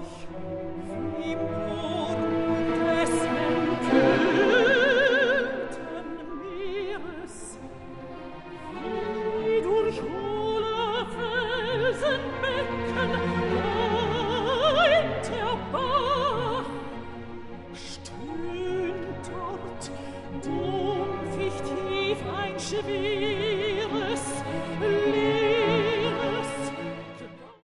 Im Murmel des entblödten Meeres, wie durch hohle Felsenbecken weint der Bach, stöhnt dort dumpfig tief ein schweres